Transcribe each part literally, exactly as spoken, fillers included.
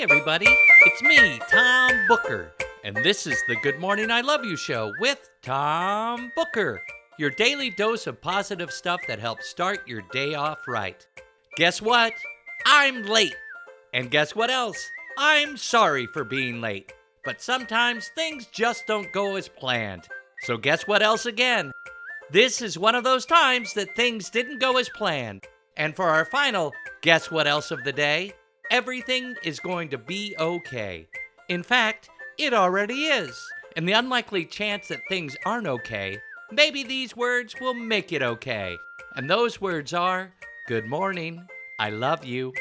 everybody, it's me, Tom Booker, and this is the Good Morning I Love You show with Tom Booker, your daily dose of positive stuff that helps start your day off right. Guess what? I'm late. And guess what else? I'm sorry for being late. But sometimes things just don't go as planned. So guess what else again? This is one of those times that things didn't go as planned. And for our final guess what else of the day, everything is going to be okay. In fact, it already is. In the unlikely chance that things aren't okay, maybe these words will make it okay. And those words are, good morning, I love you.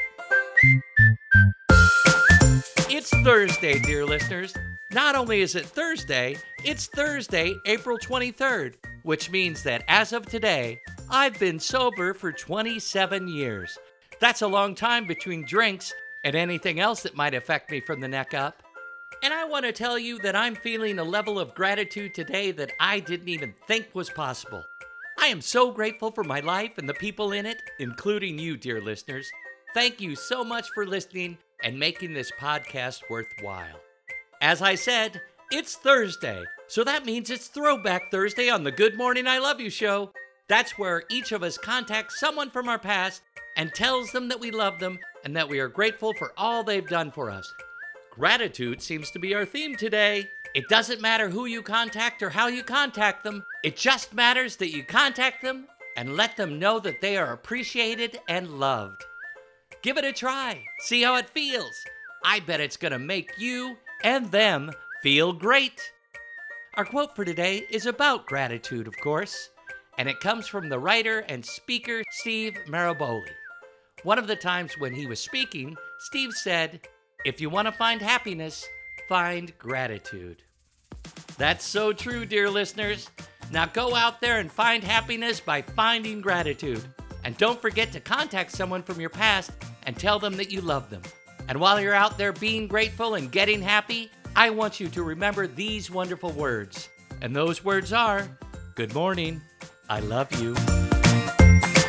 It's Thursday, dear listeners. Not only is it Thursday, it's Thursday, April twenty-third, which means that as of today, I've been sober for twenty-seven years. That's a long time between drinks and anything else that might affect me from the neck up. And I want to tell you that I'm feeling a level of gratitude today that I didn't even think was possible. I am so grateful for my life and the people in it, including you, dear listeners. Thank you so much for listening and making this podcast worthwhile. As I said, it's Thursday, so that means it's Throwback Thursday on the Good Morning I Love You show. That's where each of us contacts someone from our past and tells them that we love them and that we are grateful for all they've done for us. Gratitude seems to be our theme today. It doesn't matter who you contact or how you contact them. It just matters that you contact them and let them know that they are appreciated and loved. Give it a try. See how it feels. I bet it's going to make you and them feel great. Our quote for today is about gratitude, of course, and it comes from the writer and speaker Steve Maraboli. One of the times when he was speaking, Steve said, "If you want to find happiness, find gratitude." That's so true, dear listeners. Now go out there and find happiness by finding gratitude. And don't forget to contact someone from your past and tell them that you love them. And while you're out there being grateful and getting happy, I want you to remember these wonderful words. And those words are, good morning, I love you.